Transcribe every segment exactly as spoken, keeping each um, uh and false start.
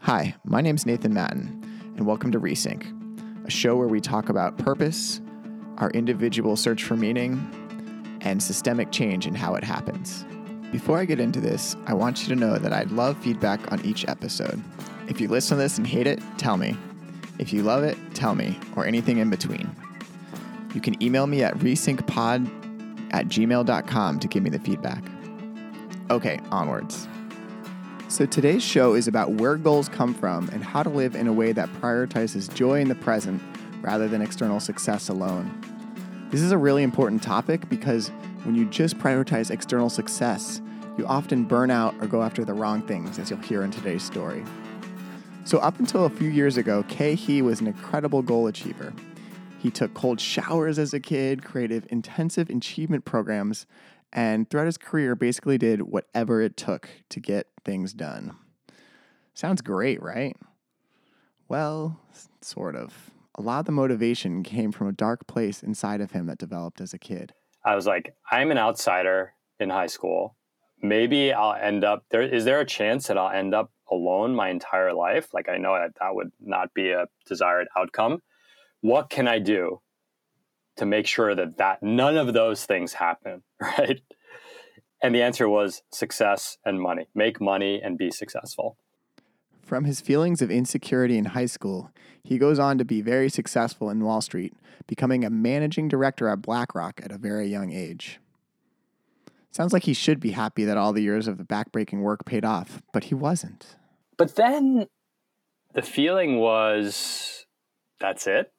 Hi, my name's Nathan Matten, and welcome to Resync, a show where we talk about purpose, our individual search for meaning, and systemic change and how it happens. Before I get into this, I want you to know that I'd love feedback on each episode. If you listen to this and hate it, tell me. If you love it, tell me, or anything in between. You can email me at resyncpod at gmail dot com to give me the feedback. Okay, onwards. So today's show is about where goals come from and how to live in a way that prioritizes joy in the present rather than external success alone. This is a really important topic because when you just prioritize external success, you often burn out or go after the wrong things, as you'll hear in today's story. So up until a few years ago, Kay He was an incredible goal achiever. He took cold showers as a kid, created intensive achievement programs, and throughout his career basically did whatever it took to get things done. Sounds great, right? Well, sort of. A lot of the motivation came from a dark place inside of him that developed as a kid. I was like, I'm an outsider in high school. Maybe I'll end up there. Is there a chance that I'll end up alone my entire life? Like, I know that that would not be a desired outcome. What can I do to make sure that, that none of those things happen, right? And the answer was success and money. Make money and be successful. From his feelings of insecurity in high school, he goes on to be very successful in Wall Street, becoming a managing director at BlackRock at a very young age. Sounds like he should be happy that all the years of the backbreaking work paid off, but he wasn't. But then the feeling was, that's it?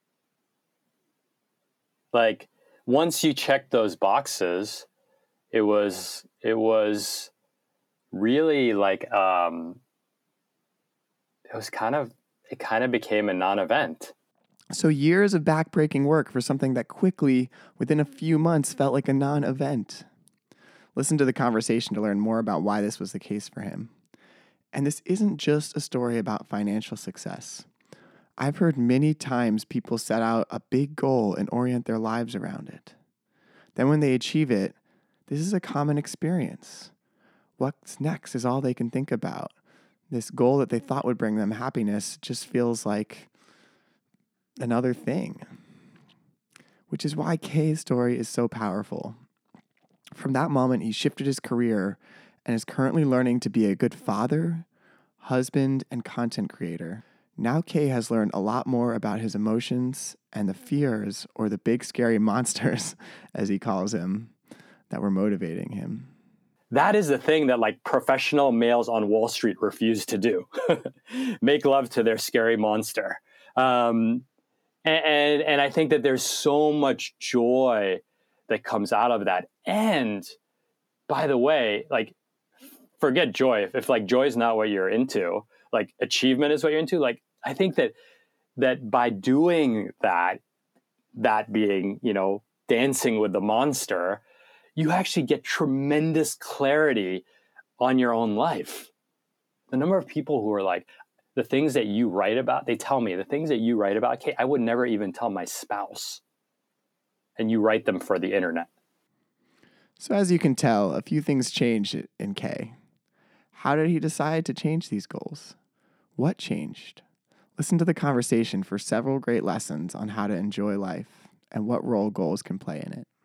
Like, once you check those boxes, it was it was really like um, it was kind of it kind of became a non-event. So years of backbreaking work for something that quickly, within a few months, felt like a non-event. Listen to the conversation to learn more about why this was the case for him. And this isn't just a story about financial success. I've heard many times people set out a big goal and orient their lives around it. Then when they achieve it, this is a common experience. What's next is all they can think about. This goal that they thought would bring them happiness just feels like another thing. Which is why Kay's story is so powerful. From that moment, he shifted his career and is currently learning to be a good father, husband, and content creator. Now Kay has learned a lot more about his emotions and the fears, or the big scary monsters, as he calls them, that were motivating him. That is the thing that like professional males on Wall Street refuse to do. Make love to their scary monster. Um, and, and, and I think that there's so much joy that comes out of that. And by the way, like, forget joy. If, if like joy is not what you're into, like achievement is what you're into, like, I think that that by doing that, that being, you know, dancing with the monster, you actually get tremendous clarity on your own life. The number of people who are like, the things that you write about, they tell me the things that you write about, Kate, I would never even tell my spouse. And you write them for the internet. So as you can tell, a few things changed in Kay. How did he decide to change these goals? What changed? Listen to the conversation for several great lessons on how to enjoy life and what role goals can play in it.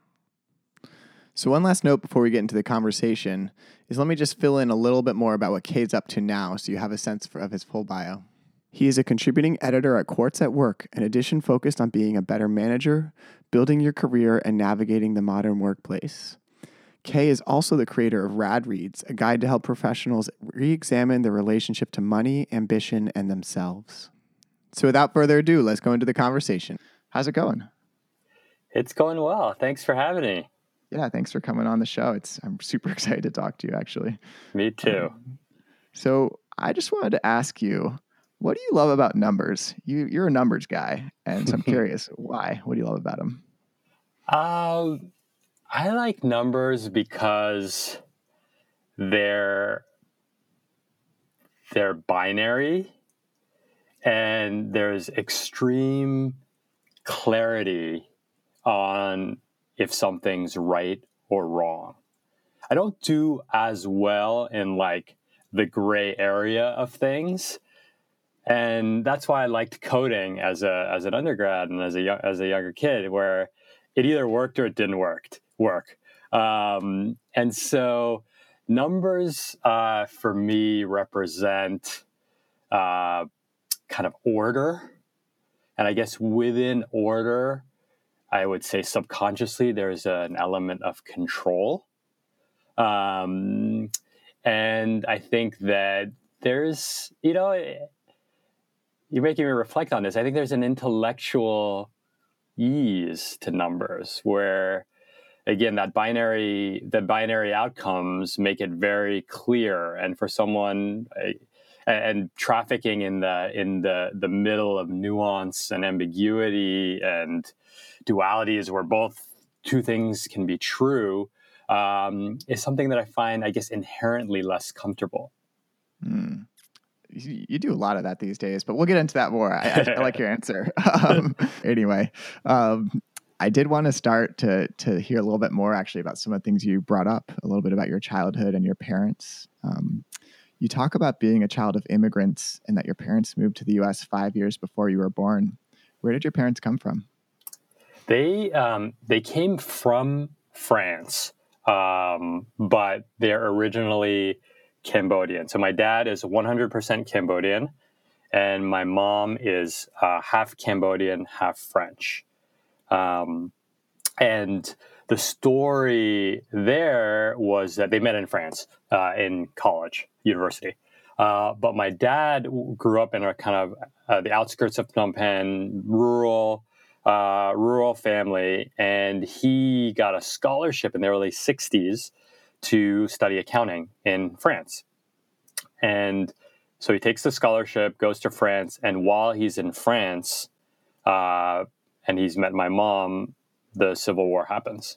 So one last note before we get into the conversation is let me just fill in a little bit more about what Kay's up to now so you have a sense for, of his full bio. He is a contributing editor at Quartz at Work, an edition focused on being a better manager, building your career, and navigating the modern workplace. Kay is also the creator of Rad Reads, a guide to help professionals re-examine their relationship to money, ambition, and themselves. So without further ado, let's go into the conversation. How's it going? It's going well. Thanks for having me. Yeah, thanks for coming on the show. It's I'm super excited to talk to you, actually. Me too. Um, so I just wanted to ask you, what do you love about numbers? You, you're a numbers guy, and so I'm curious, why? What do you love about them? Um, I like numbers because they're they're binary, and there's extreme clarity on if something's right or wrong. I don't do as well in like the gray area of things. and that's why I liked coding as a as an undergrad and as a young, as a younger kid, where it either worked or it didn't work. Work, um, and so numbers uh, for me represent uh, kind of order, and I guess within order, I would say subconsciously there's an element of control, um, and I think that there's you know. You're making me reflect on this. I think there's an intellectual ease to numbers where, again, that binary, the binary outcomes make it very clear. And for someone, uh, and trafficking in the in the the middle of nuance and ambiguity and dualities, where both two things can be true, um, is something that I find, I guess, inherently less comfortable. Mm. You do a lot of that these days, but we'll get into that more. I, I, I like your answer. Um, anyway, um, I did want to start to to hear a little bit more actually about some of the things you brought up, a little bit about your childhood and your parents. Um, you talk about being a child of immigrants and that your parents moved to the U S five years before you were born. Where did your parents come from? They um, they came from France, um, but they're originally Cambodian. So my dad is one hundred percent Cambodian, and my mom is uh, half Cambodian, half French. Um, and the story there was that they met in France uh, in college, university. Uh, but my dad grew up in a kind of uh, the outskirts of Phnom Penh, rural, uh, rural family, and he got a scholarship in the early sixties to study accounting in France. And so he takes the scholarship, goes to France, and while he's in France, uh, and he's met my mom, the Civil War happens.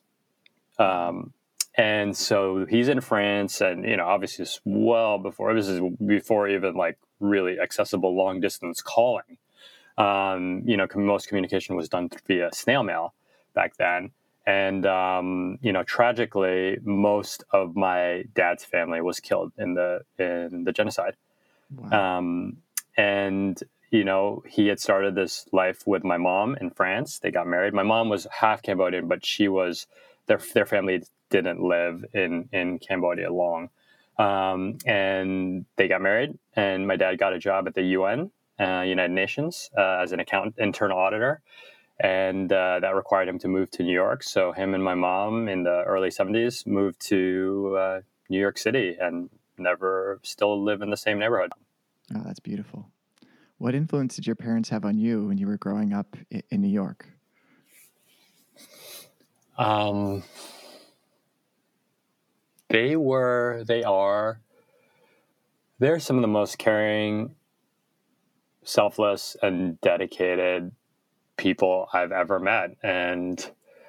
Um, and so he's in France, and, you know, obviously it's well before, this is before even like really accessible long distance calling. Um, you know, most communication was done via snail mail back then. And, um, you know, tragically, most of my dad's family was killed in the in the genocide. Wow. Um, and, you know, he had started this life with my mom in France. They got married. My mom was half Cambodian, but she was, their their family didn't live in, in Cambodia long. Um, and they got married, and my dad got a job at the U N, uh, United Nations, uh, as an account internal auditor. And uh, that required him to move to New York. So him and my mom in the early seventies moved to uh, New York City and never still live in the same neighborhood. Oh, that's beautiful. What influence did your parents have on you when you were growing up in, in New York? Um, they were, they are, they're some of the most caring, selfless, and dedicated people I've ever met. And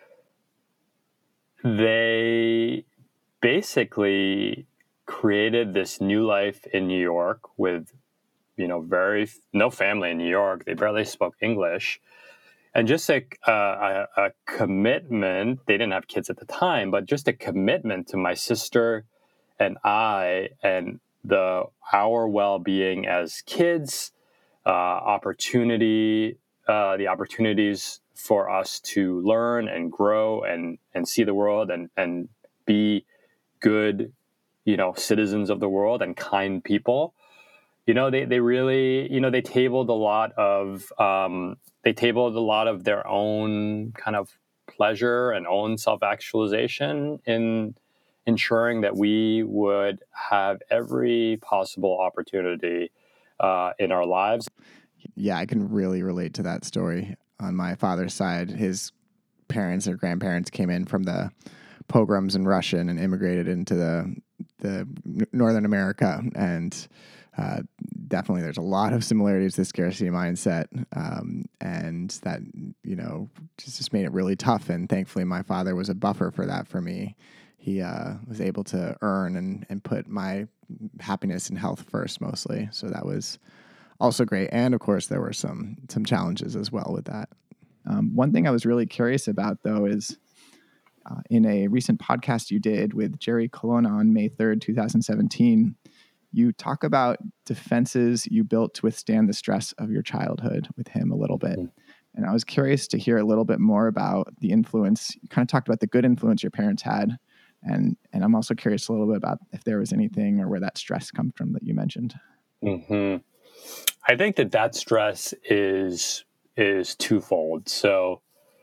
they basically created this new life in New York with, you know, very, no family in New York. They barely spoke English. And just like a, a, a commitment, they didn't have kids at the time, but just a commitment to my sister and I and the our well-being as kids, uh, opportunity, uh, the opportunities for us to learn and grow and, and see the world and, and be good, you know, citizens of the world and kind people. You know, they, they really, you know, they tabled a lot of, um, they tabled a lot of their own kind of pleasure and own self-actualization in ensuring that we would have every possible opportunity uh, in our lives. Yeah, I can really relate to that story. On my father's side, his parents or grandparents came in from the pogroms in Russia and immigrated into the the Northern America, and uh, definitely there's a lot of similarities to the scarcity mindset, um, and that, you know, just, just made it really tough. And thankfully, my father was a buffer for that for me. He uh, was able to earn and, and put my happiness and health first mostly. So that was also great. And of course, there were some some challenges as well with that. Um, one thing I was really curious about, though, is uh, in a recent podcast you did with Jerry Colonna on May third, twenty seventeen, you talk about defenses you built to withstand the stress of your childhood with him a little bit. And I was curious to hear a little bit more about the influence. You kind of talked about the good influence your parents had. And and I'm also curious a little bit about if there was anything or where that stress comes from that you mentioned. Mm-hmm. I think that that stress is is twofold. So,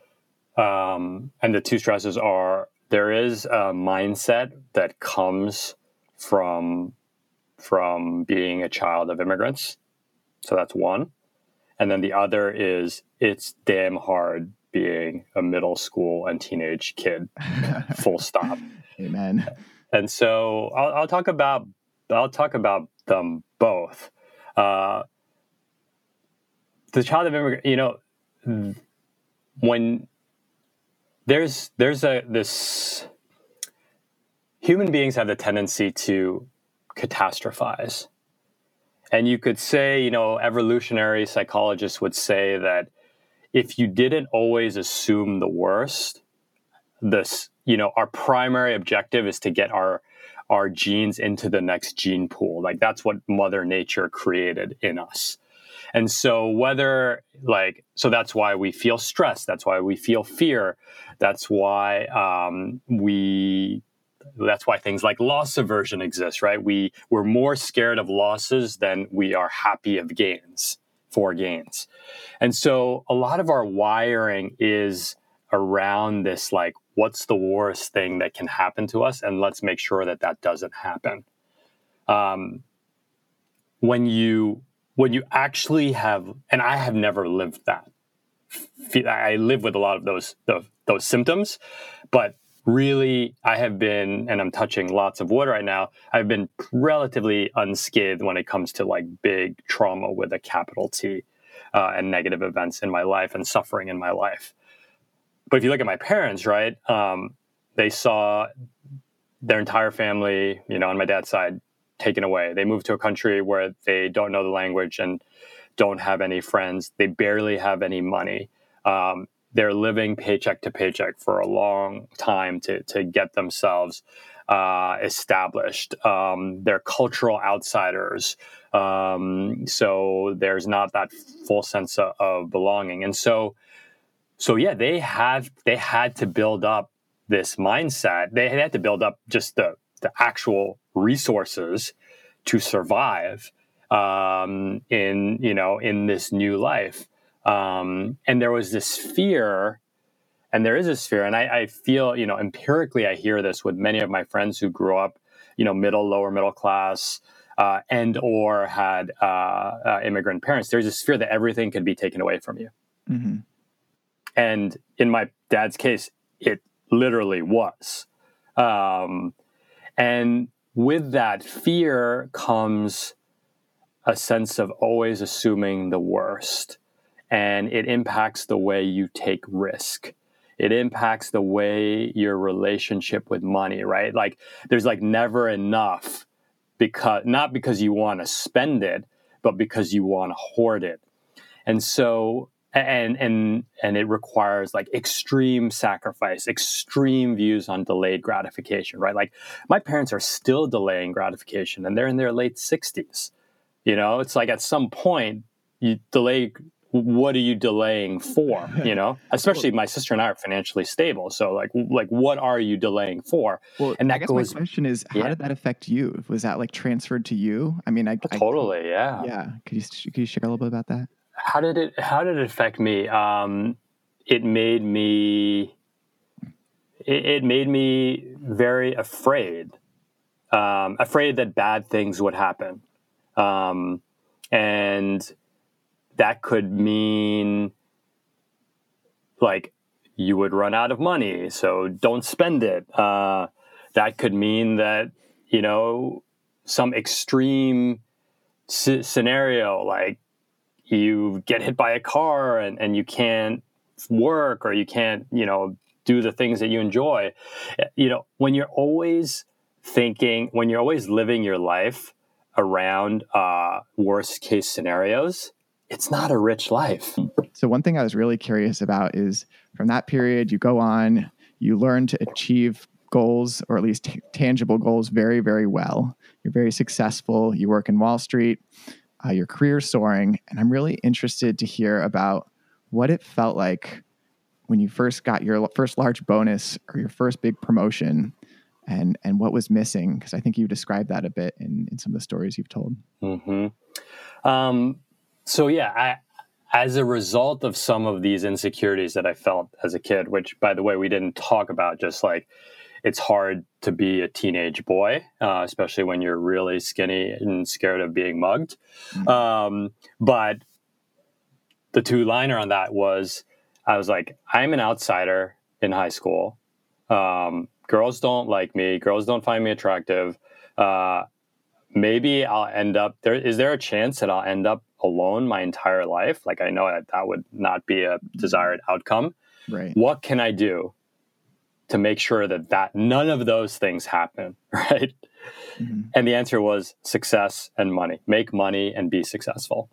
um, and the two stresses are, there is a mindset that comes from from being a child of immigrants. So that's one. And then the other is, it's damn hard being a middle school and teenage kid, full stop. Amen. And so I'll, I'll talk about I'll talk about them both. Uh, the child of immigrant, you know, when there's there's a this human beings have the tendency to catastrophize. And you could say, you know, evolutionary psychologists would say that if you didn't always assume the worst, this, you know, our primary objective is to get our our genes into the next gene pool. Like, that's what Mother Nature created in us. And so whether like, so that's why we feel stress. That's why we feel fear. That's why um, we, that's why things like loss aversion exist, right? We, we're more scared of losses than we are happy of gains, for gains. And so a lot of our wiring is around this, like, what's the worst thing that can happen to us? And let's make sure that that doesn't happen. Um, when you, when you actually have, and I have never lived that. I live with a lot of those, those, those symptoms, but really I have been, and I'm touching lots of wood right now, I've been relatively unscathed when it comes to like big trauma with a capital T, uh, and negative events in my life and suffering in my life. But if you look at my parents, right, um, they saw their entire family, you know, on my dad's side, taken away. They moved to a country where they don't know the language and don't have any friends. They barely have any money. Um, they're living paycheck to paycheck for a long time to to get themselves uh, established. Um, they're cultural outsiders. Um, so there's not that full sense of, of belonging. And so, so yeah, they have, they had to build up this mindset. They had to build up just the, the actual resources to survive um, in, you know, in this new life. Um, and there was this fear, and there is this fear. And I, I feel, you know, empirically, I hear this with many of my friends who grew up, you know, middle, lower middle class, uh, and or had uh, uh, immigrant parents. There's this fear that everything could be taken away from you. Mm-hmm. And in my dad's case, it literally was. Um, and with that fear comes a sense of always assuming the worst. And it impacts the way you take risk. It impacts the way your relationship with money, right? Like, there's like never enough, because not because you want to spend it, but because you want to hoard it. And so, and and and it requires like extreme sacrifice, extreme views on delayed gratification, right? Like, my parents are still delaying gratification, and they're in their late sixties. You know, it's like at some point you delay. What are you delaying for? You know, especially my sister and I are financially stable. So like, like what are you delaying for? Well, and that I guess goes, my question is, how yeah. did that affect you? Was that like transferred to you? I mean, I, oh, totally. I, yeah. Yeah. Could you, could you share a little bit about that? How did it, how did it affect me? Um, it made me, it, it made me very afraid, um, afraid that bad things would happen. Um, and that could mean like you would run out of money, so don't spend it. Uh, that could mean that, you know, some extreme c- scenario, like you get hit by a car and, and you can't work, or you can't, you know, do the things that you enjoy. You know, when you're always thinking, when you're always living your life around uh, worst case scenarios, it's not a rich life. So one thing I was really curious about is, from that period, you go on, you learn to achieve goals, or at least t- tangible goals, very, very well. You're very successful. You work in Wall Street. Uh, your career's soaring. And I'm really interested to hear about what it felt like when you first got your first large bonus or your first big promotion, and and what was missing, because I think you described that a bit in, in some of the stories you've told. Mm-hmm. Um, so yeah, I, as a result of some of these insecurities that I felt as a kid, which, by the way, we didn't talk about, just like it's hard to be a teenage boy, uh, especially when you're really skinny and scared of being mugged. Mm-hmm. Um, but the two-liner on that was, I was like, I'm an outsider in high school. Um, girls don't like me. Girls don't find me attractive. Uh, maybe I'll end up there. Is there a chance that I'll end up alone my entire life? Like, I know that that would not be a desired outcome. Right. What can I do to make sure that, that none of those things happen? Right. Mm-hmm. And the answer was success and money. Make money and be successful.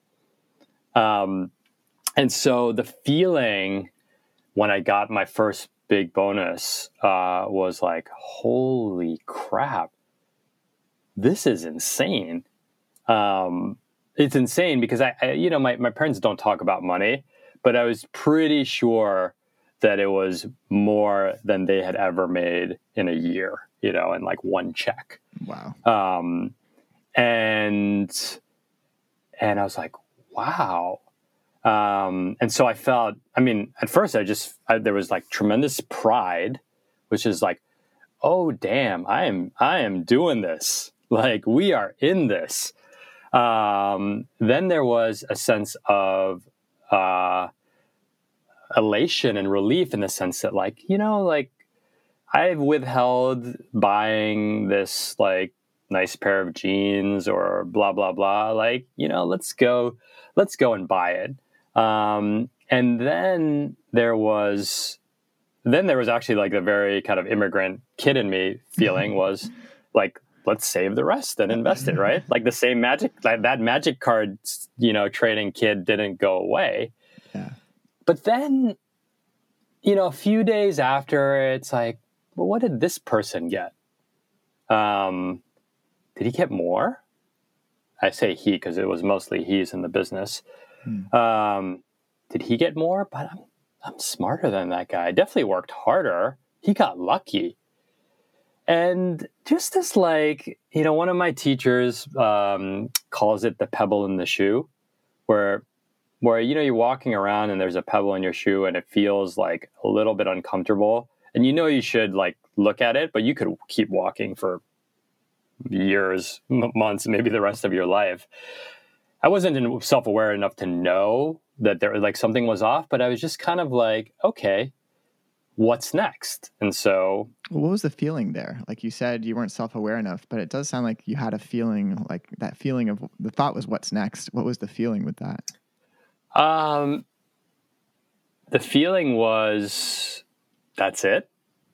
Um, and so the feeling when I got my first big bonus uh, was like, holy crap, this is insane. Um, it's insane because I, I you know, my, my parents don't talk about money, but I was pretty sure that it was more than they had ever made in a year, you know, in like one check. Wow. Um, and, and I was like, wow. Um, and so I felt, I mean, at first I just, I, there was like tremendous pride, which is like, oh, damn, I am, I am doing this. Like, we are in this. Um, then there was a sense of, uh, elation and relief in the sense that, like, you know, like I've withheld buying this like nice pair of jeans or blah, blah, blah. Like, you know, let's go, let's go and buy it. Um, and then there was, then there was actually like the very kind of immigrant kid in me feeling was like, let's save the rest and invest it, right? Like the same magic, that, that magic card, you know, trading kid didn't go away. Yeah. But then, you know, a few days after, it's like, well, what did this person get? Um, did he get more? I say he because it was mostly he's in the business. Hmm. Um, did he get more? But I'm, I'm smarter than that guy. I definitely worked harder. He got lucky. And just as like, you know, one of my teachers um, calls it the pebble in the shoe, where, where, you know, you're walking around and there's a pebble in your shoe and it feels like a little bit uncomfortable. And you know you should like look at it, but you could keep walking for years, m- months, maybe the rest of your life. I wasn't self-aware enough to know that there like something was off, but I was just kind of like, okay, what's next? And so, well, what was the feeling there? Like you said, you weren't self-aware enough, but it does sound like you had a feeling, like that feeling of the thought was what's next. What was the feeling with that? Um, the feeling was, that's it.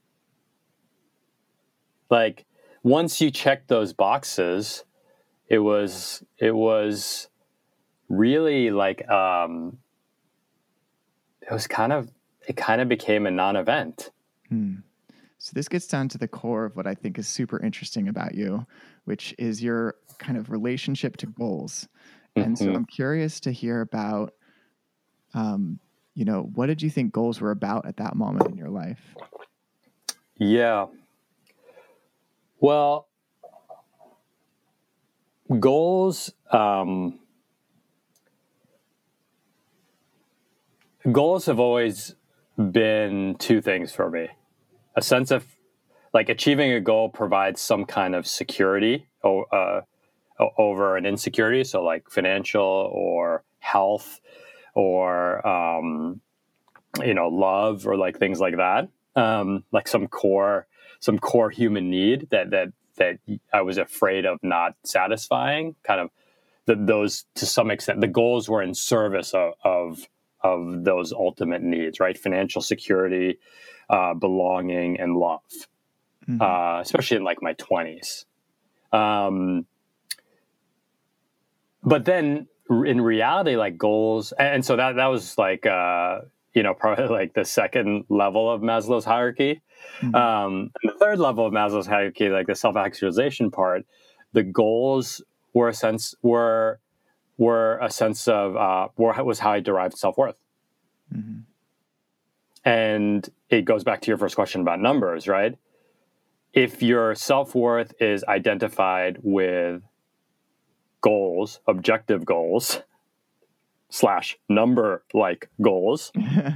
Like once you checked those boxes, it was, it was really like, um, it was kind of, it kind of became a non-event. Hmm. So this gets down to the core of what I think is super interesting about you, which is your kind of relationship to goals. Mm-hmm. And so I'm curious to hear about, um, you know, what did you think goals were about at that moment in your life? Yeah. Well, goals, um, goals have always been two things for me. A sense of like achieving a goal provides some kind of security uh, over an insecurity. So like financial or health or, um, you know, love or like things like that. Um, like some core, some core human need that, that, that I was afraid of not satisfying. Kind of the, those, to some extent, the goals were in service of, of, of those ultimate needs, right? Financial security, uh, belonging, and love. Mm-hmm. Uh, especially in like my twenties. Um, but then in reality, like goals, and so that, that was like, uh, you know, probably like the second level of Maslow's hierarchy. Mm-hmm. Um, and the third level of Maslow's hierarchy, like the self-actualization part, the goals were a sense were were a sense of uh, were, was how I derived self-worth. Mm-hmm. And it goes back to your first question about numbers, right? If your self-worth is identified with goals, objective goals, slash number-like goals,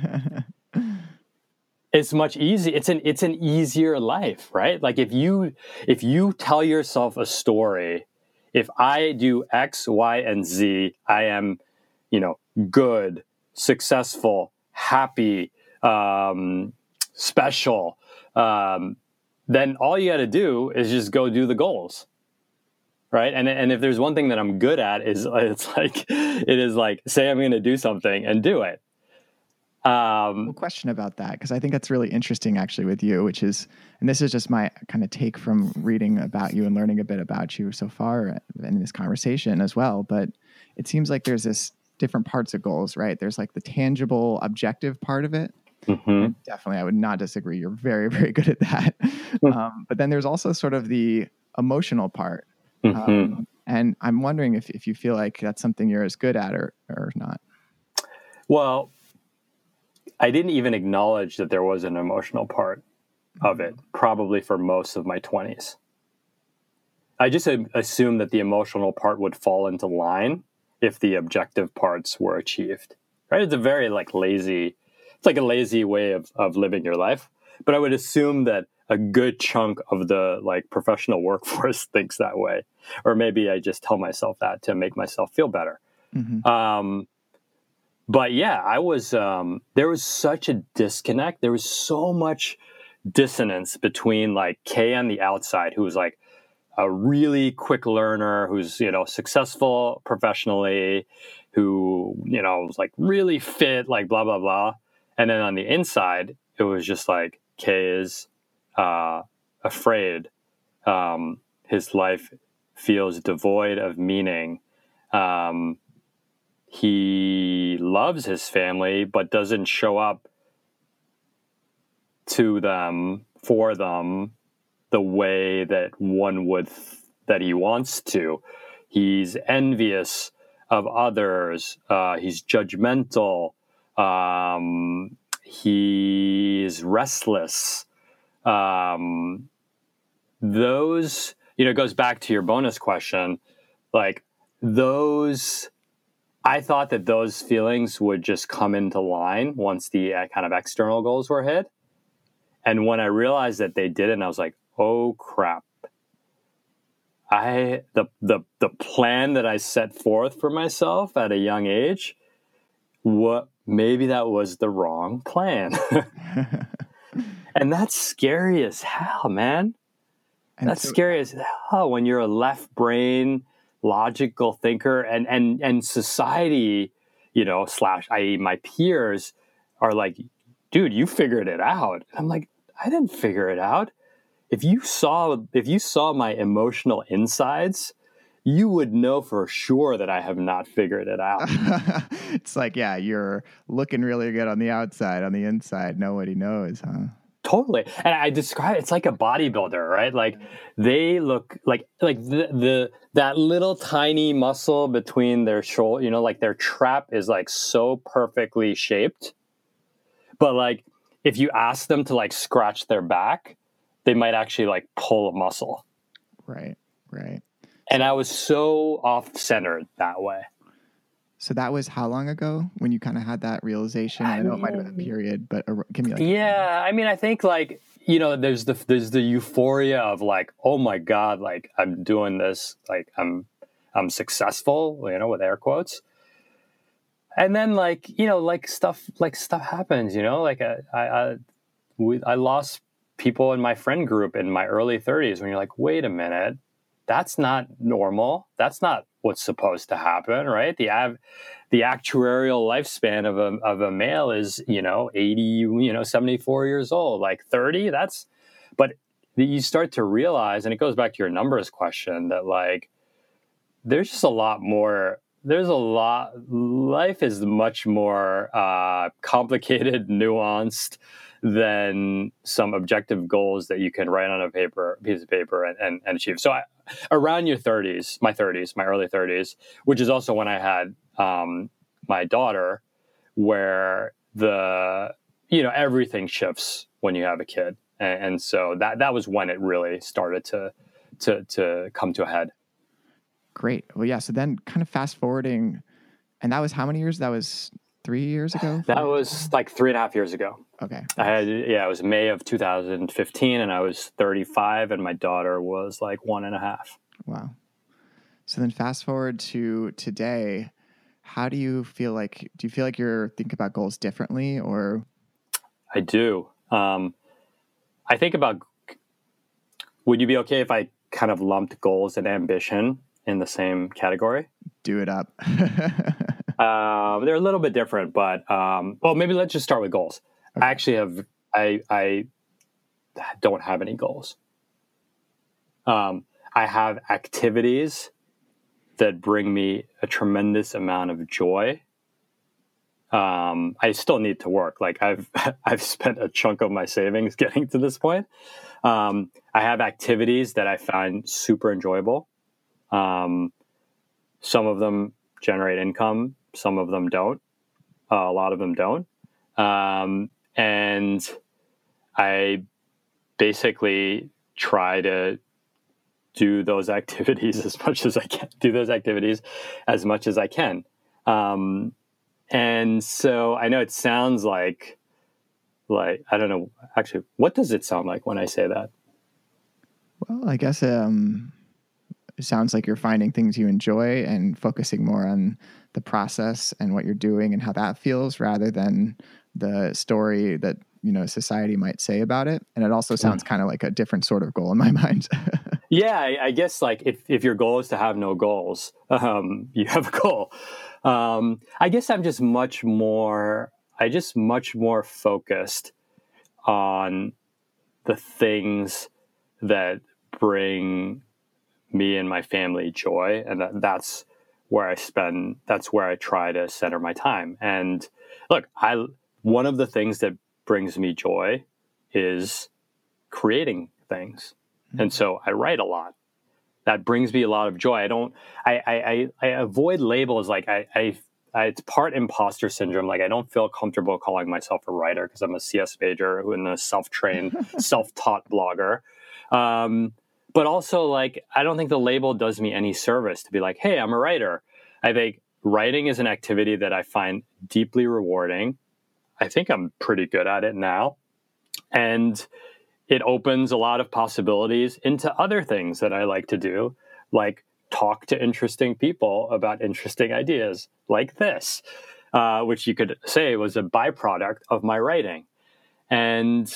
it's much easier. It's an it's an easier life, right? Like if you if you tell yourself a story, if I do X, Y, and Z, I am, you know, good, successful, happy, um, special. Um, then all you got to do is just go do the goals, right? And and if there's one thing that I'm good at is it's like it is like say I'm going to do something and do it. Um, a question about that, because I think that's really interesting actually with you, which is, and this is just my kind of take from reading about you and learning a bit about you so far in this conversation as well. But it seems like there's this different parts of goals, right? There's like the tangible, objective part of it. Mm-hmm. Definitely, I would not disagree. You're very, very good at that. Mm-hmm. Um, but then there's also sort of the emotional part. Mm-hmm. Um, and I'm wondering if, if you feel like that's something you're as good at or, or not. Well, I didn't even acknowledge that there was an emotional part of it, probably for most of my twenties. I just assumed that the emotional part would fall into line if the objective parts were achieved, right? It's a very like lazy, it's like a lazy way of, of living your life. But I would assume that a good chunk of the like professional workforce thinks that way. Or maybe I just tell myself that to make myself feel better. Mm-hmm. Um, But yeah, I was, um, there was such a disconnect. There was so much dissonance between like Kay on the outside, who was like a really quick learner, who's, you know, successful professionally, who, you know, was like really fit, like blah, blah, blah. And then on the inside, it was just like Kay is uh, afraid. Um, his life feels devoid of meaning. Um, He loves his family, but doesn't show up to them, for them, the way that one would, th- that he wants to. He's envious of others. Uh, he's judgmental. Um, he's restless. Um, those, you know, it goes back to your bonus question. Like those... I thought that those feelings would just come into line once the uh, kind of external goals were hit. And when I realized that they didn't, I was like, oh crap. I the the the plan that I set forth for myself at a young age, what maybe that was the wrong plan. And that's scary as hell, man. And that's so, scary as hell when you're a left brain logical thinker and, and, and society, you know, slash, that is my peers are like, dude, you figured it out. And I'm like, I didn't figure it out. If you saw, if you saw my emotional insides, you would know for sure that I have not figured it out. It's like, yeah, you're looking really good on the outside, on the inside, nobody knows, huh? Totally. And I describe it's like a bodybuilder, right? Like they look like like the, the that little tiny muscle between their shoulder, you know, like their trap is like so perfectly shaped. But like if you ask them to like scratch their back, they might actually like pull a muscle. Right. Right. And I was so off-centered that way. So that was how long ago when you kind of had that realization? I, I know mean, it might have been a period, but give me like yeah. I mean, I think like, you know, there's the there's the euphoria of like, oh my God, like I'm doing this, like I'm I'm successful, you know, with air quotes. And then like, you know, like stuff like stuff happens, you know, like I I I, we, I lost people in my friend group in my early thirties when you're like, wait a minute, that's not normal. That's not what's supposed to happen, right? The av- the actuarial lifespan of a of a male is, you know, eighty, you know, seventy-four years old. Like thirty, that's, but you start to realize, and it goes back to your numbers question, that like there's just a lot more there's a lot. Life is much more uh, complicated, nuanced than some objective goals that you can write on a paper, piece of paper, and, and, and achieve. So, I, around your thirties, my thirties, my early thirties, which is also when I had um, my daughter, where the you know everything shifts when you have a kid, and, and so that that was when it really started to to to come to a head. Great. Well, yeah. So then, kind of fast forwarding, and that was how many years? That was three years ago. That was like three and a half years ago. Okay. I had yeah, it was May of two thousand fifteen, and I was thirty-five, and my daughter was like one and a half. Wow. So then, fast forward to today. How do you feel like? Do you feel like you're thinking about goals differently, or? I do. Um, I think about. Would you be okay if I kind of lumped goals and ambition in the same category? Do it up. uh, they're a little bit different, but um, well, maybe let's just start with goals. Okay. I actually have. I I don't have any goals. Um, I have activities that bring me a tremendous amount of joy. Um, I still need to work. Like I've I've spent a chunk of my savings getting to this point. Um, I have activities that I find super enjoyable. Um, some of them generate income. Some of them don't. Uh, a lot of them don't. Um, and I basically try to do those activities as much as I can, do those activities as much as I can. Um, and so I know it sounds like, like, I don't know, actually, what does it sound like when I say that? Well, I guess um, it sounds like you're finding things you enjoy and focusing more on the process and what you're doing and how that feels rather than the story that, you know, society might say about it. And it also sounds kind of like a different sort of goal in my mind. Yeah, I, I guess like if, if your goal is to have no goals, um, you have a goal. Um, I guess I'm just much more, I just much more focused on the things that bring me and my family joy. And that, that's where I spend, that's where I try to center my time. And look, I, one of the things that brings me joy is creating things. And so I write a lot. That brings me a lot of joy. I don't, I, I, I avoid labels. Like I, I, I, it's part imposter syndrome. Like I don't feel comfortable calling myself a writer because I'm a C S major and a self-trained, self-taught blogger. Um, but also like, I don't think the label does me any service to be like, hey, I'm a writer. I think writing is an activity that I find deeply rewarding. I think I'm pretty good at it now. And it opens a lot of possibilities into other things that I like to do, like talk to interesting people about interesting ideas like this, uh, which you could say was a byproduct of my writing. And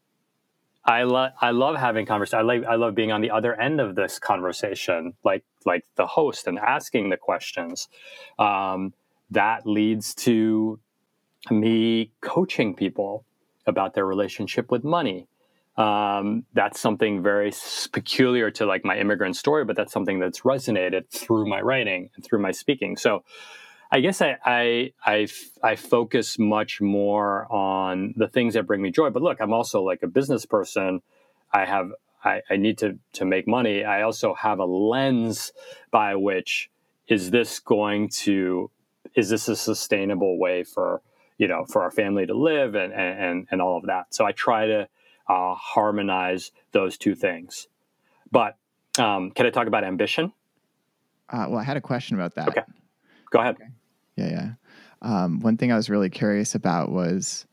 I love I love having conversations. I like I love being on the other end of this conversation, like like the host and asking the questions. Um, that leads to me coaching people about their relationship with money. Um, that's something very peculiar to like my immigrant story, but that's something that's resonated through my writing and through my speaking. So I guess I, I, I, I focus much more on the things that bring me joy. But look, I'm also like a business person. I have, I, I need to, to make money. I also have a lens by which is this going to, is this a sustainable way for, you know, for our family to live and, and, and all of that. So I try to, Uh, harmonize those two things. But um, can I talk about ambition? Uh, well, I had a question about that. Okay. Go ahead. Okay. Yeah, yeah. Um, one thing I was really curious about was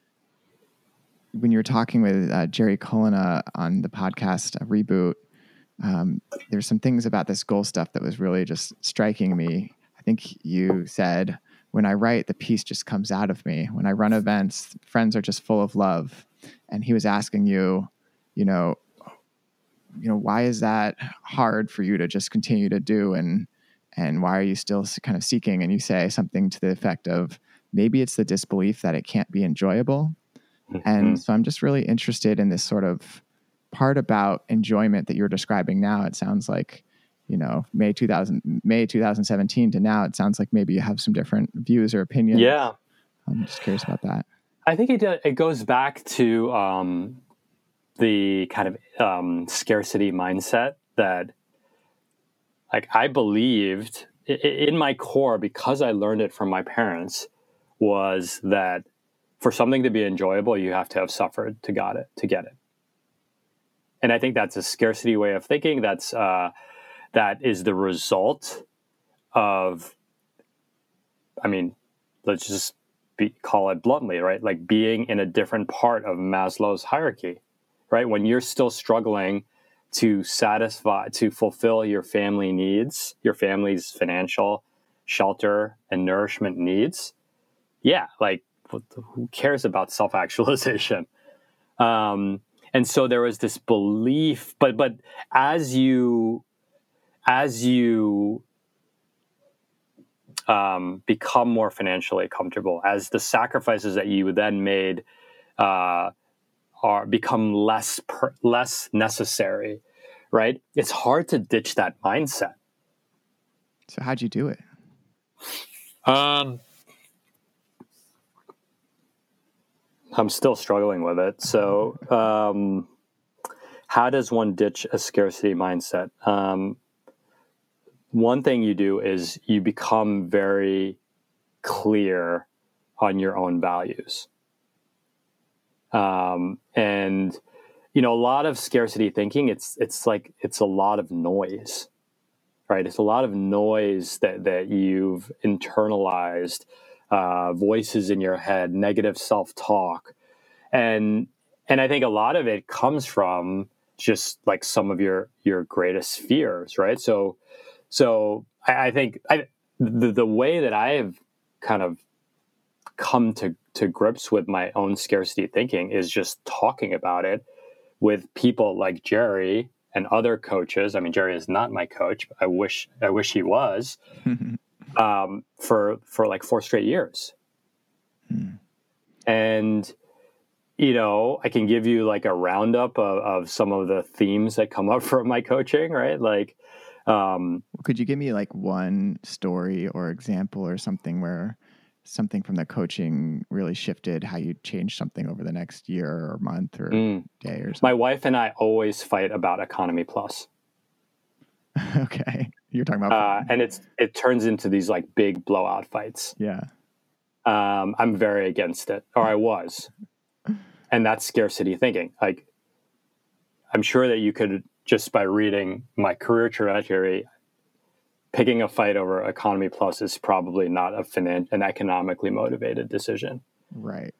when you were talking with uh, Jerry Colonna on the podcast uh, Reboot, um, there's some things about this goal stuff that was really just striking me. I think you said, when I write, the piece just comes out of me. When I run events, friends are just full of love. And he was asking you, you know, you know, why is that hard for you to just continue to do? And, and why are you still kind of seeking? And you say something to the effect of, maybe it's the disbelief that it can't be enjoyable. Mm-hmm. And so I'm just really interested in this sort of part about enjoyment that you're describing now. It sounds like you know, May two thousand, May twenty seventeen to now, it sounds like maybe you have some different views or opinions. Yeah. I'm just curious about that. I think it it goes back to um, the kind of um, scarcity mindset that, like, I believed in my core, because I learned it from my parents, was that for something to be enjoyable, you have to have suffered to got it to get it. And I think that's a scarcity way of thinking. That's uh, that is the result of, I mean, let's just be, call it bluntly, right? Like being in a different part of Maslow's hierarchy, right? When you're still struggling to satisfy, to fulfill your family needs, your family's financial shelter and nourishment needs. Yeah, like who cares about self-actualization? Um, and so there was this belief, but but as you as you um, become more financially comfortable, as the sacrifices that you then made uh, are become less per, less necessary, right? It's hard to ditch that mindset. So how'd you do it? Um, I'm still struggling with it. So, um, how does one ditch a scarcity mindset? Um, one thing you do is you become very clear on your own values. Um, and, you know, a lot of scarcity thinking, it's, it's like, it's a lot of noise, right? It's a lot of noise that, that you've internalized, uh, voices in your head, negative self-talk. And, and I think a lot of it comes from just like some of your, your greatest fears, right? So, so I, I think I, the, the way that I have kind of come to, to grips with my own scarcity thinking is just talking about it with people like Jerry and other coaches. I mean, Jerry is not my coach. I wish, I wish he was, um, for, for like four straight years. Hmm. And, you know, I can give you like a roundup of, of some of the themes that come up from my coaching, right? Like, um, could you give me like one story or example or something where something from the coaching really shifted how you changed something over the next year or month or mm, day or something? My wife and I always fight about Economy Plus. Okay. You're talking about, uh, and it's, it turns into these like big blowout fights. Yeah. Um, I'm very against it, or I was. And that's scarcity thinking. Like, I'm sure that you could, just by reading my career trajectory, picking a fight over Economy Plus is probably not a finan- an economically motivated decision. Right.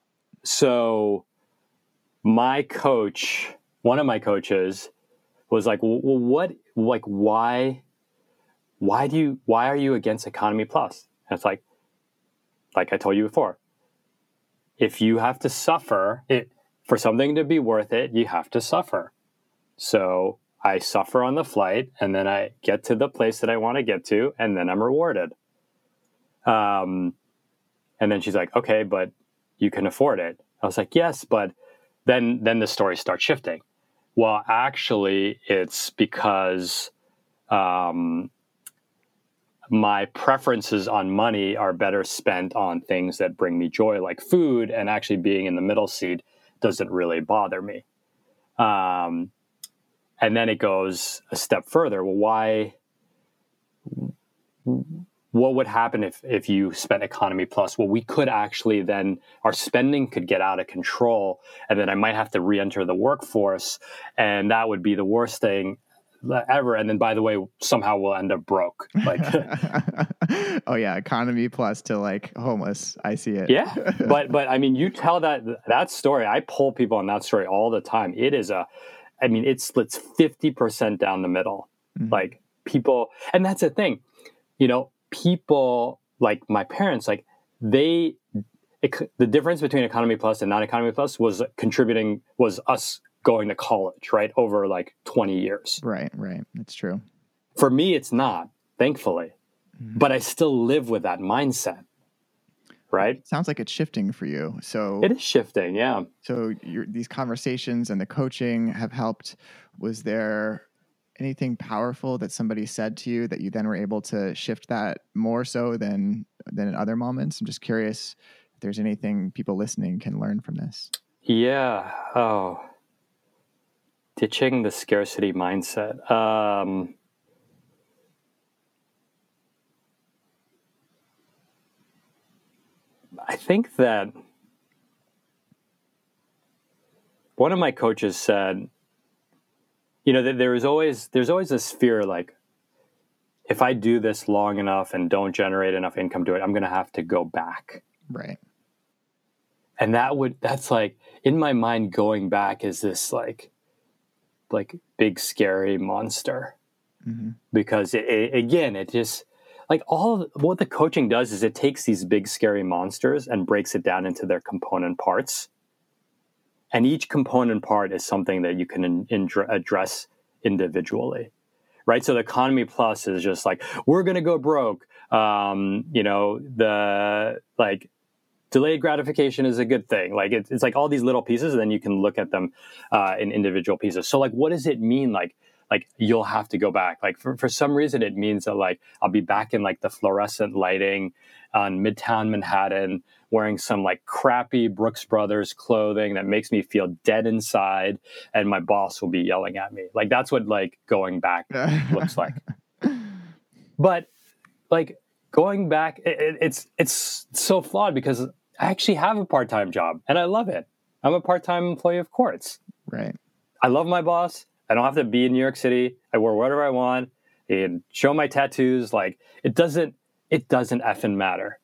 So my coach, one of my coaches was like, well, what, like, why, why do you, why are you against Economy Plus? And it's like, like I told you before, if you have to suffer it for something to be worth it, you have to suffer. So I suffer on the flight, and then I get to the place that I want to get to, and then I'm rewarded. Um, and then she's like, okay, but you can afford it. I was like, yes, but then, then the story starts shifting. Well, actually, it's because um, my preferences on money are better spent on things that bring me joy, like food, and actually being in the middle seat doesn't really bother me. Um, and then it goes a step further. Well, why? What would happen if, if you spent Economy Plus? Well, we could actually then, our spending could get out of control, and then I might have to re-enter the workforce, and that would be the worst thing ever. And then, by the way, somehow we'll end up broke. Like, oh yeah, Economy Plus to like homeless. I see it. Yeah, but but I mean, you tell that that story. I pull people on that story all the time. It is a, I mean, it splits fifty percent down the middle. Mm-hmm. Like people, and that's the thing, you know. People like my parents, like they, it, the difference between Economy Plus and non-Economy Plus was contributing, was us going to college, right? Over like twenty years. Right, right. It's true. For me, it's not, thankfully, mm-hmm. but I still live with that mindset, right? It sounds like it's shifting for you. So it is shifting, yeah. So your, these conversations and the coaching have helped. Was there anything powerful that somebody said to you that you then were able to shift that more so than than in other moments? I'm just curious if there's anything people listening can learn from this. Yeah. Oh, ditching the scarcity mindset. Um, I think that one of my coaches said, you know, that there is always there's always this fear, like, if I do this long enough and don't generate enough income to it, I'm going to have to go back. Right. And that would that's like, in my mind, going back is this like like big scary monster. Mm-hmm. Because it, it, again, it just like all what the coaching does is it takes these big scary monsters and breaks it down into their component parts. And each component part is something that you can in, in, address individually, right? So the economy plus is just like, we're going to go broke. Um, you know, the like delayed gratification is a good thing. Like it's, it's like all these little pieces, and then you can look at them uh, in individual pieces. So like, what does it mean? Like, like you'll have to go back. Like for, for some reason, it means that like, I'll be back in like the fluorescent lighting on Midtown Manhattan, wearing some like crappy Brooks Brothers clothing that makes me feel dead inside, and my boss will be yelling at me. Like that's what like going back looks like. But like going back, it, it's it's so flawed because I actually have a part-time job and I love it. I'm a part-time employee of Quartz. Right. I love my boss. I don't have to be in New York City. I wear whatever I want and show my tattoos. Like it doesn't it doesn't effing matter.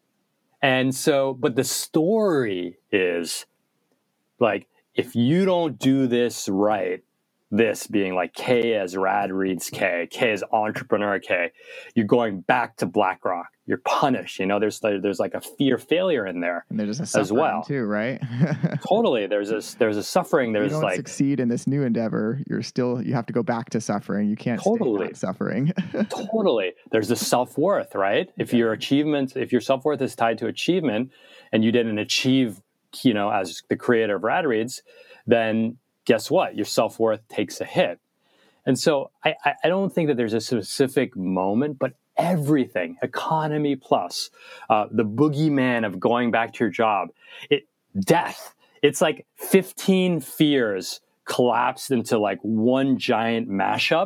And so, but the story is like, if you don't do this right, this being like K as Rad reads K, K as entrepreneur K, you're going back to BlackRock. You're punished. You know, there's there's like a fear failure in there, and there's a suffering as well too, right? Totally. There's a there's a suffering. There's if you don't like succeed in this new endeavor, you're still you have to go back to suffering. You can't totally stay not suffering. Totally. There's the self-worth, right? If yeah. your achievement, if your self-worth is tied to achievement, and you didn't achieve, you know, as the creator of Rad Reads, then guess what? Your self-worth takes a hit. And so I, I don't think that there's a specific moment, but everything, economy plus, uh, the boogeyman of going back to your job, it, death. It's like fifteen fears collapsed into like one giant mashup.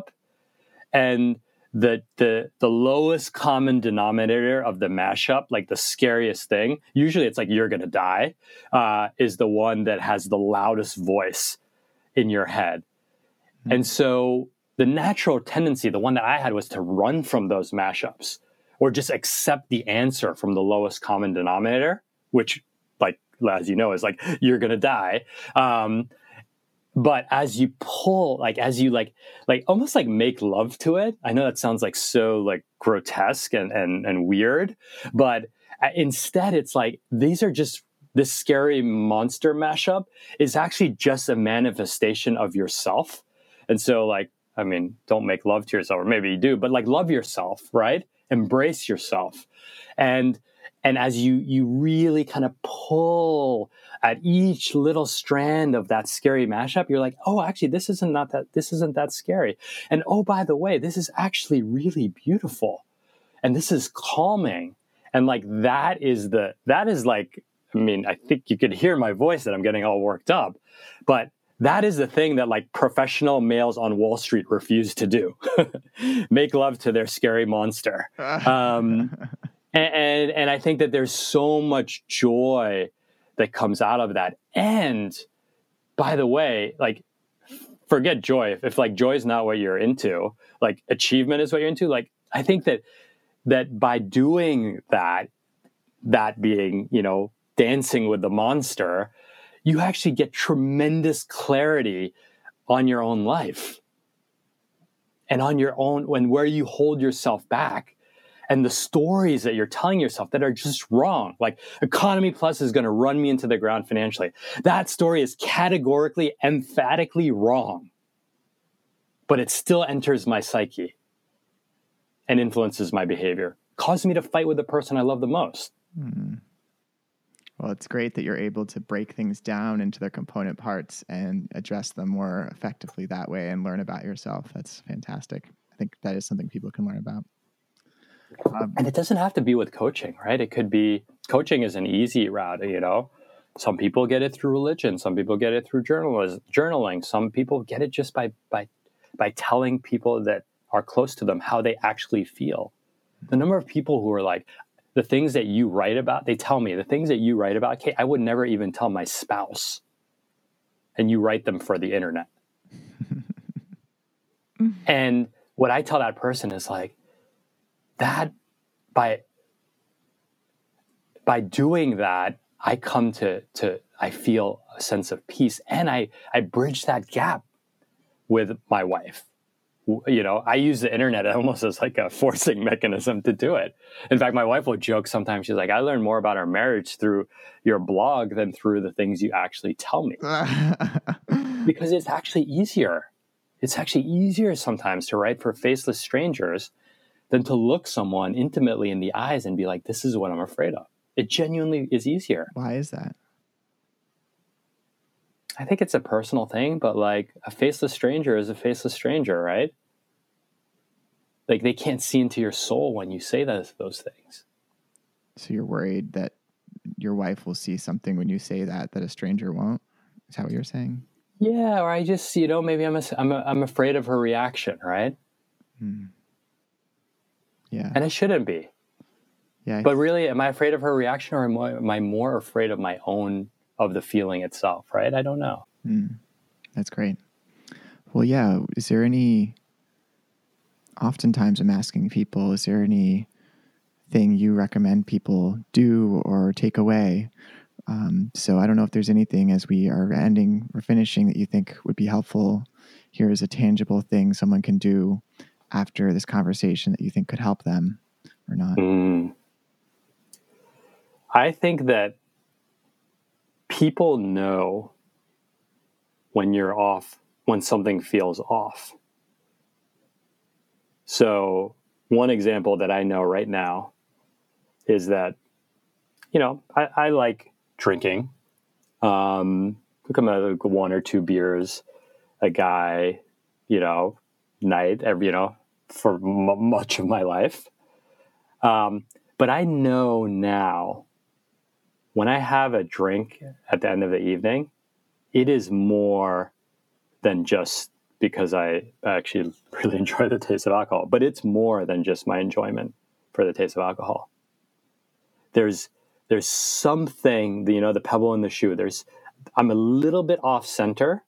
And the the the lowest common denominator of the mashup, like the scariest thing, usually it's like you're going to die, uh, is the one that has the loudest voice in your head. Mm-hmm. And so the natural tendency, the one that I had, was to run from those mashups or just accept the answer from the lowest common denominator, which, like, as you know, is like, you're going to die. Um, but as you pull, like, as you like, like almost like make love to it. I know that sounds like so like grotesque and, and, and weird, but instead it's like, these are just, this scary monster mashup is actually just a manifestation of yourself. And so like, I mean, don't make love to yourself, or maybe you do, but like love yourself, right? Embrace yourself. And and as you you really kind of pull at each little strand of that scary mashup, you're like, oh, actually, this isn't not that this isn't that scary. And oh, by the way, this is actually really beautiful. And this is calming. And like that is the that is like, I mean, I think you could hear my voice that I'm getting all worked up. But that is the thing that like professional males on Wall Street refuse to do. Make love to their scary monster. Um, and, and, and I think that there's so much joy that comes out of that. And by the way, like, forget joy. If, if like joy is not what you're into, like achievement is what you're into, like, I think that, that by doing that, that being, you know, dancing with the monster, you actually get tremendous clarity on your own life and on your own, when where you hold yourself back and the stories that you're telling yourself that are just wrong. Like economy plus is going to run me into the ground financially. That story is categorically, emphatically wrong, but it still enters my psyche and influences my behavior, causes me to fight with the person I love the most. Hmm. Well, it's great that you're able to break things down into their component parts and address them more effectively that way and learn about yourself. That's fantastic. I think that is something people can learn about. Um, and it doesn't have to be with coaching, right? It could be, coaching is an easy route, you know. Some people get it through religion. Some people get it through journalism, journaling. Some people get it just by by by telling people that are close to them how they actually feel. The number of people who are like, the things that you write about, they tell me, the things that you write about, Kate, I would never even tell my spouse. And you write them for the internet. And what I tell that person is like, that, by by doing that, I come to, to I feel a sense of peace, and I, I bridge that gap with my wife. You know, I use the internet almost as like a forcing mechanism to do it. In fact, my wife will joke sometimes. She's like, I learn more about our marriage through your blog than through the things you actually tell me. Because it's actually easier. It's actually easier sometimes to write for faceless strangers than to look someone intimately in the eyes and be like, this is what I'm afraid of. It genuinely is easier. Why is that? I think it's a personal thing, but like a faceless stranger is a faceless stranger, right? Like they can't see into your soul when you say those, those things. So you're worried that your wife will see something when you say that, that a stranger won't? Is that what you're saying? Yeah, or I just, you know, maybe I'm a, I'm a, I'm afraid of her reaction, right? Hmm. Yeah. And I shouldn't be. Yeah. But really, am I afraid of her reaction, or am I, am I more afraid of my own, of the feeling itself, right? I don't know. Mm, that's great. Well, yeah. Is there any, oftentimes I'm asking people, is there any thing you recommend people do or take away? Um, so I don't know if there's anything as we are ending or finishing that you think would be helpful. Here is a tangible thing someone can do after this conversation that you think could help them or not. Mm. I think that people know when you're off, when something feels off. So one example that I know right now is that, you know, I, I like drinking. Um, I'm a one or two beers a guy, you know, night, every, you know, for m- much of my life. Um, but I know now when I have a drink at the end of the evening, it is more than just because I actually really enjoy the taste of alcohol, but it's more than just my enjoyment for the taste of alcohol. There's there's something, you know, the pebble in the shoe. There's I'm a little bit off center,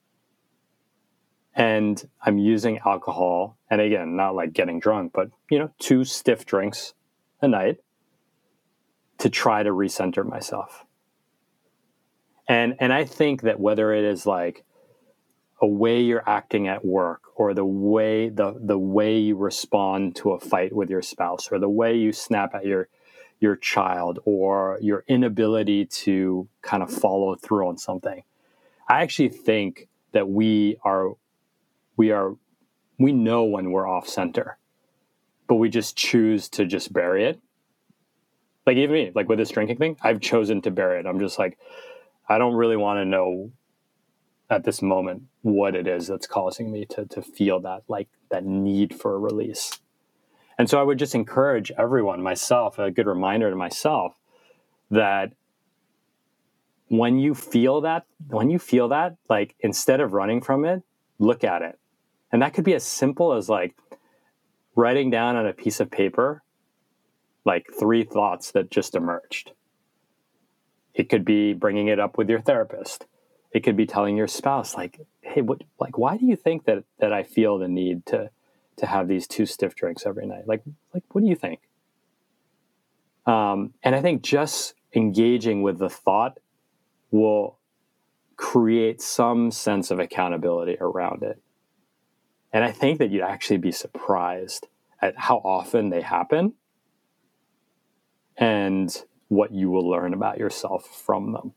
and I'm using alcohol. And again, not like getting drunk, but you know, two stiff drinks a night to try to recenter myself. And and I think that whether it is like a way you're acting at work, or the way the the way you respond to a fight with your spouse, or the way you snap at your your child, or your inability to kind of follow through on something, I actually think that we are we are we know when we're off center, but we just choose to just bury it. Like even me, like with this drinking thing, I've chosen to bury it. I'm just like, I don't really want to know at this moment what it is that's causing me to to feel that, like that need for a release. And so I would just encourage everyone, myself, a good reminder to myself, that when you feel that, when you feel that, like instead of running from it, look at it. And that could be as simple as like writing down on a piece of paper, like three thoughts that just emerged. It could be bringing it up with your therapist. It could be telling your spouse, like, hey, what, like, why do you think that, that I feel the need to, to have these two stiff drinks every night? Like, like, what do you think? Um, and I think just engaging with the thought will create some sense of accountability around it. And I think that you'd actually be surprised at how often they happen and what you will learn about yourself from them.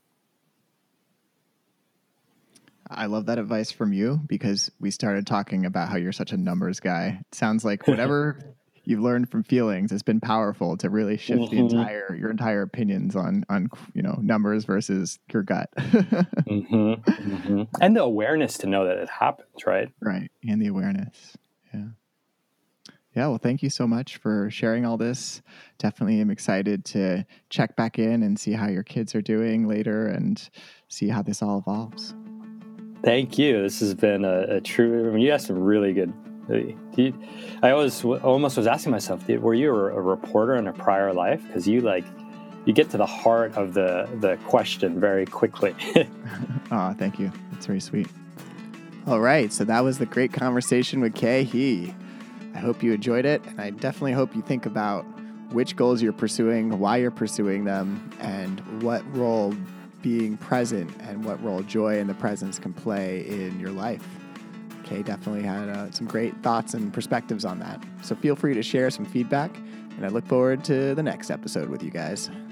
I love that advice from you, because we started talking about how you're such a numbers guy. It sounds like whatever you've learned from feelings. It's been powerful to really shift mm-hmm. the entire your entire opinions on on you know numbers versus your gut. mm-hmm. Mm-hmm. And the awareness to know that it happens, right? Right, and the awareness. Yeah. Yeah, well, thank you so much for sharing all this. Definitely am excited to check back in and see how your kids are doing later and see how this all evolves. Thank you. This has been a, a true, I mean, you asked some really good, you, I always almost was asking myself, were you a, a reporter in a prior life? Because you like, you get to the heart of the, the question very quickly. Oh, thank you. That's very sweet. All right. So that was the great conversation with Khe Hy. I hope you enjoyed it, and I definitely hope you think about which goals you're pursuing, why you're pursuing them, and what role being present and what role joy in the presence can play in your life. Khe definitely had uh, some great thoughts and perspectives on that. So feel free to share some feedback, and I look forward to the next episode with you guys.